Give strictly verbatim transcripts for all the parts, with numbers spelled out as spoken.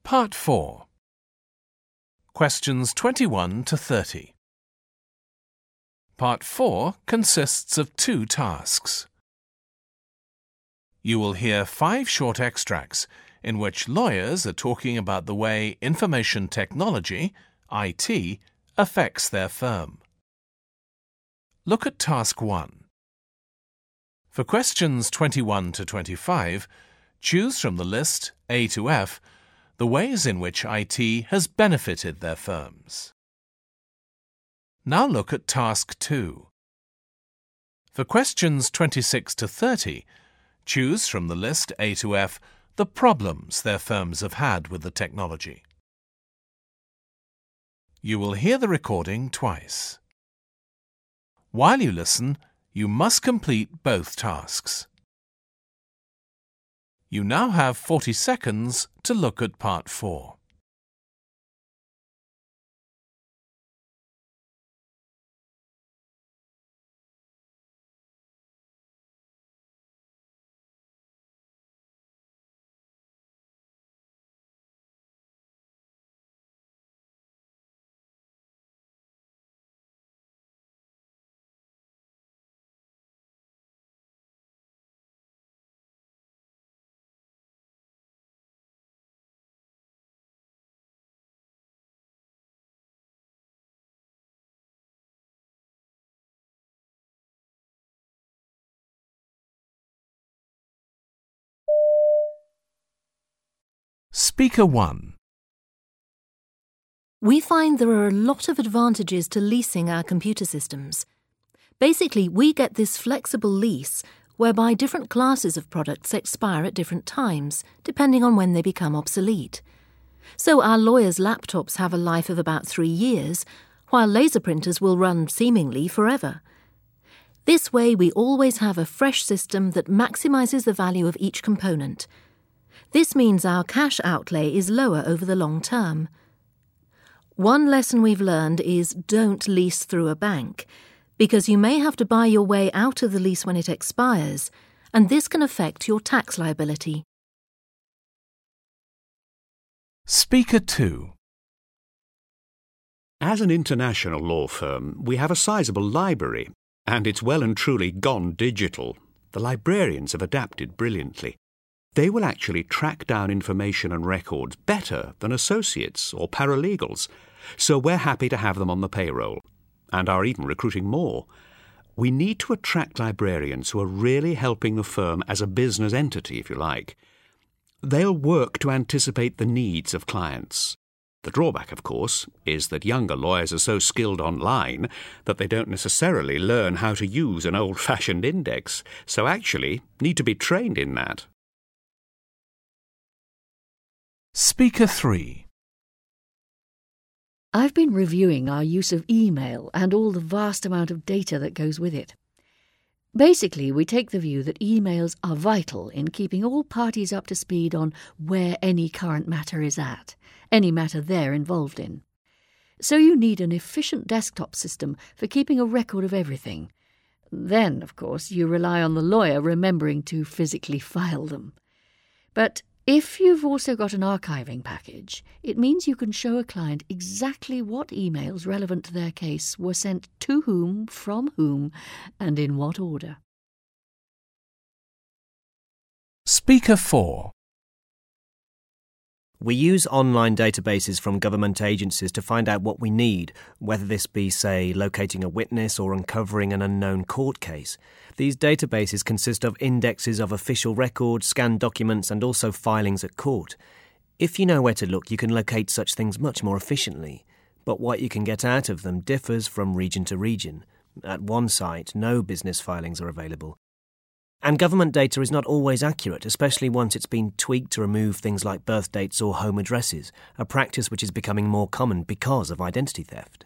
Part four. Questions twenty-one to thirty. Part four consists of two tasks. You will hear five short extracts in which lawyers are talking about the way information technology, I T, affects their firm. Look at Task one. For questions twenty-one to twenty-five, choose from the list A to F the ways in which I T has benefited their firms. Now look at Task two. For questions twenty-six to thirty, choose from the list A to F the problems their firms have had with the technology. You will hear the recording twice. While you listen, you must complete both tasks. You now have forty seconds to look at Part four. Speaker one. We find there are a lot of advantages to leasing our computer systems. Basically, we get this flexible lease whereby different classes of products expire at different times, depending on when they become obsolete. So our lawyers' laptops have a life of about three years, while laser printers will run seemingly forever. This way, we always have a fresh system that maximizes the value of each component. This means our cash outlay is lower over the long term. One lesson we've learned is don't lease through a bank, because you may have to buy your way out of the lease when it expires, and this can affect your tax liability. Speaker two. As an international law firm, we have a sizable library, and it's well and truly gone digital. The librarians have adapted brilliantly. They will actually track down information and records better than associates or paralegals, so we're happy to have them on the payroll, and are even recruiting more. We need to attract librarians who are really helping the firm as a business entity, if you like. They'll work to anticipate the needs of clients. The drawback, of course, is that younger lawyers are so skilled online that they don't necessarily learn how to use an old-fashioned index, so actually need to be trained in that. Speaker three. I've been reviewing our use of email and all the vast amount of data that goes with it. Basically, we take the view that emails are vital in keeping all parties up to speed on where any current matter is at, any matter they're involved in. So you need an efficient desktop system for keeping a record of everything. Then, of course, you rely on the lawyer remembering to physically file them. But if you've also got an archiving package, it means you can show a client exactly what emails relevant to their case were sent to whom, from whom, and in what order. Speaker four. We use online databases from government agencies to find out what we need, whether this be, say, locating a witness or uncovering an unknown court case. These databases consist of indexes of official records, scanned documents, and also filings at court. If you know where to look, you can locate such things much more efficiently. But what you can get out of them differs from region to region. At one site, no business filings are available. And government data is not always accurate, especially once it's been tweaked to remove things like birth dates or home addresses, a practice which is becoming more common because of identity theft.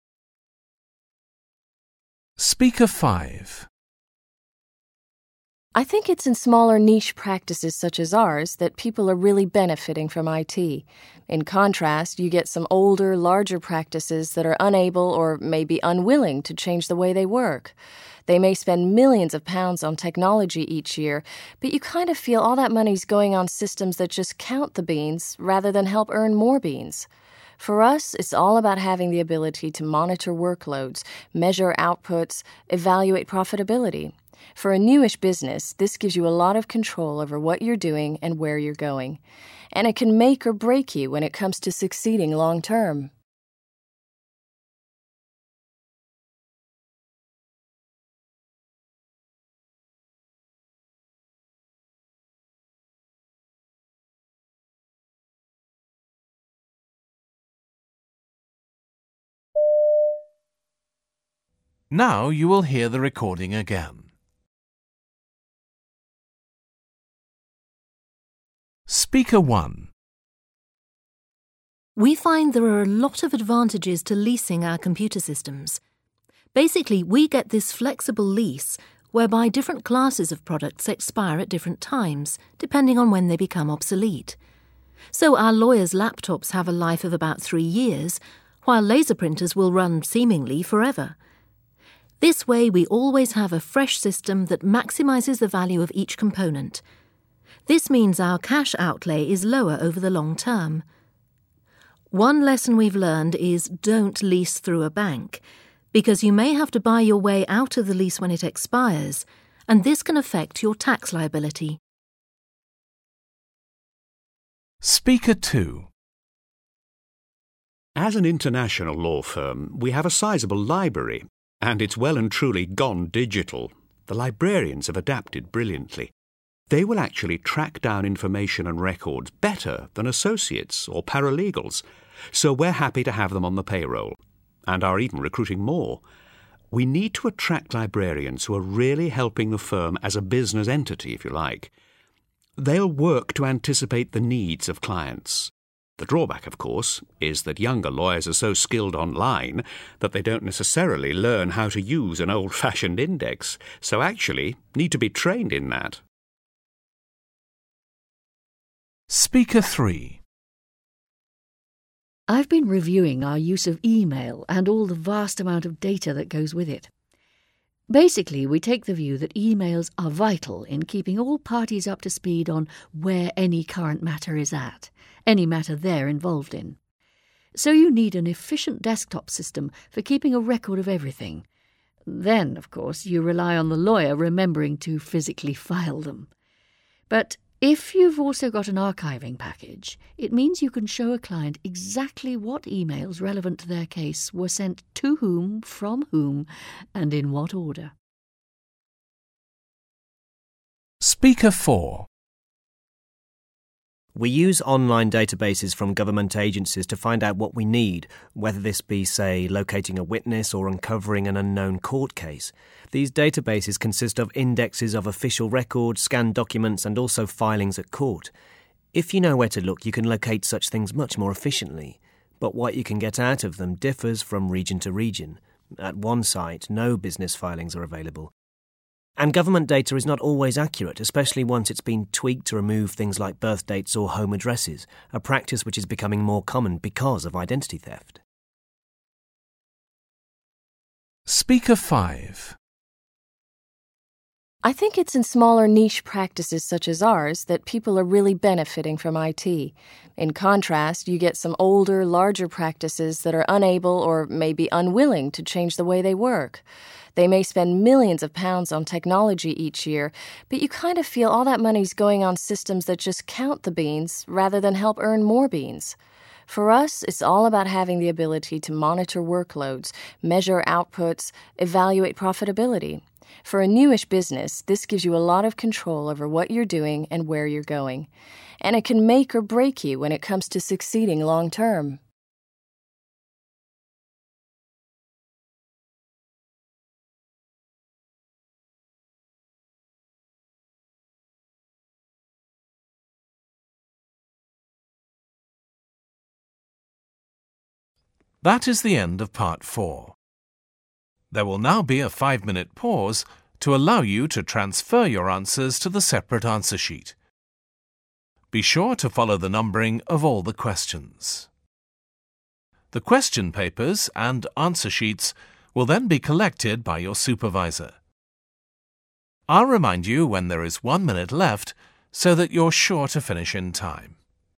Speaker five. I think it's in smaller niche practices such as ours that people are really benefiting from I T. In contrast, you get some older, larger practices that are unable or maybe unwilling to change the way they work. They may spend millions of pounds on technology each year, but you kind of feel all that money's going on systems that just count the beans rather than help earn more beans. For us, it's all about having the ability to monitor workloads, measure outputs, evaluate profitability. For a newish business, this gives you a lot of control over what you're doing and where you're going. And it can make or break you when it comes to succeeding long term. Now you will hear the recording again. Speaker one. We find there are a lot of advantages to leasing our computer systems. Basically, we get this flexible lease whereby different classes of products expire at different times, depending on when they become obsolete. So our lawyers' laptops have a life of about three years, while laser printers will run seemingly forever. This way, we always have a fresh system that maximizes the value of each component. This means our cash outlay is lower over the long term. One lesson we've learned is don't lease through a bank, because you may have to buy your way out of the lease when it expires, and this can affect your tax liability. Speaker two. As an international law firm, we have a sizable library, and it's well and truly gone digital. The librarians have adapted brilliantly. They will actually track down information and records better than associates or paralegals, so we're happy to have them on the payroll, and are even recruiting more. We need to attract librarians who are really helping the firm as a business entity, if you like. They'll work to anticipate the needs of clients. The drawback, of course, is that younger lawyers are so skilled online that they don't necessarily learn how to use an old-fashioned index, so actually need to be trained in that. Speaker three. I've been reviewing our use of email and all the vast amount of data that goes with it. Basically, we take the view that emails are vital in keeping all parties up to speed on where any current matter is at, any matter they're involved in. So you need an efficient desktop system for keeping a record of everything. Then, of course, you rely on the lawyer remembering to physically file them. But if you've also got an archiving package, it means you can show a client exactly what emails relevant to their case were sent to whom, from whom, and in what order. Speaker four. We use online databases from government agencies to find out what we need, whether this be, say, locating a witness or uncovering an unknown court case. These databases consist of indexes of official records, scanned documents, and also filings at court. If you know where to look, you can locate such things much more efficiently. But what you can get out of them differs from region to region. At one site, no business filings are available. And government data is not always accurate, especially once it's been tweaked to remove things like birth dates or home addresses, a practice which is becoming more common because of identity theft. Speaker five. I think it's in smaller niche practices such as ours that people are really benefiting from I T. In contrast, you get some older, larger practices that are unable or maybe unwilling to change the way they work. They may spend millions of pounds on technology each year, but you kind of feel all that money's going on systems that just count the beans rather than help earn more beans. For us, it's all about having the ability to monitor workloads, measure outputs, evaluate profitability. For a newish business, this gives you a lot of control over what you're doing and where you're going. And it can make or break you when it comes to succeeding long term. That is the end of part four. There will now be a five-minute pause to allow you to transfer your answers to the separate answer sheet. Be sure to follow the numbering of all the questions. The question papers and answer sheets will then be collected by your supervisor. I'll remind you when there is one minute left so that you're sure to finish in time.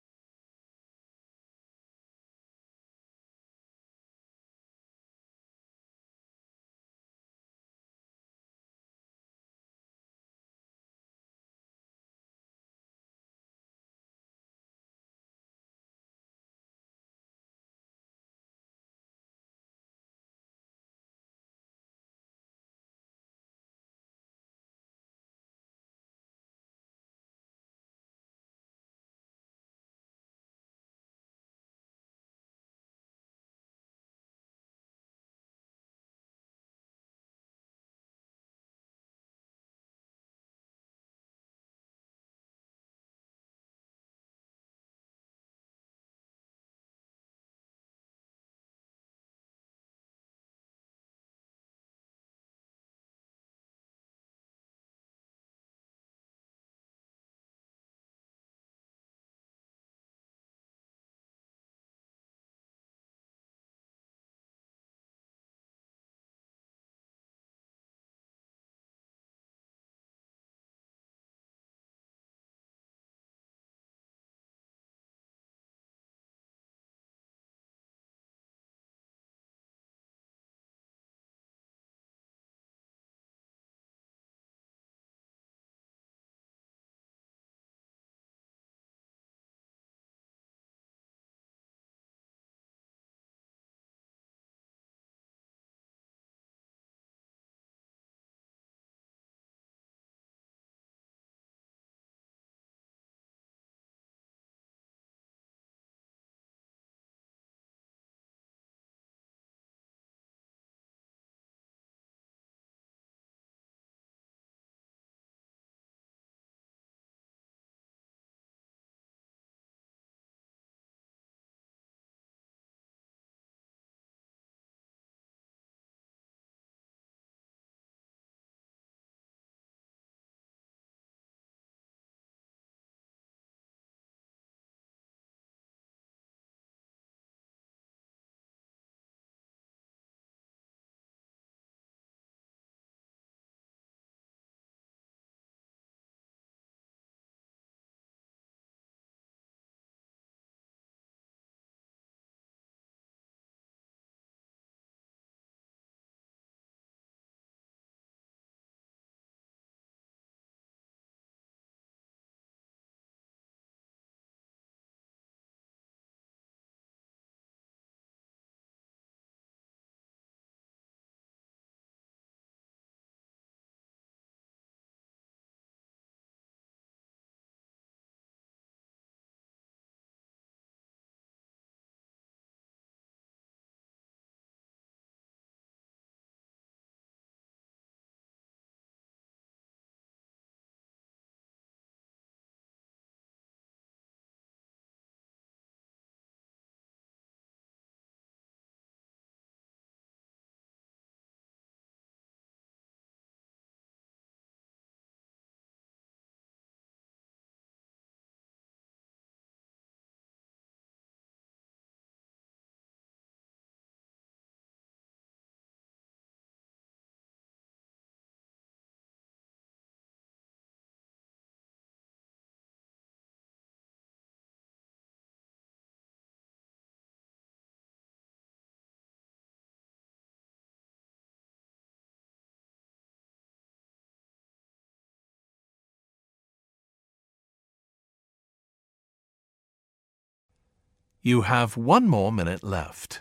You have one more minute left.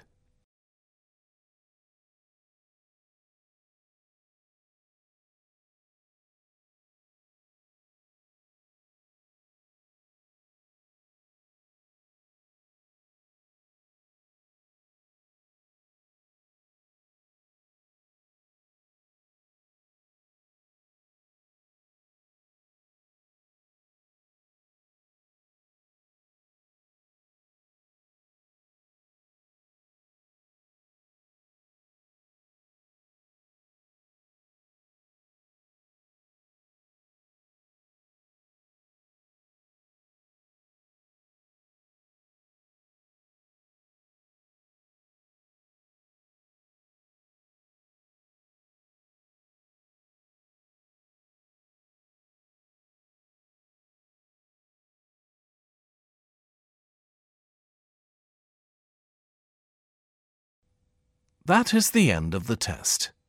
That is the end of the test.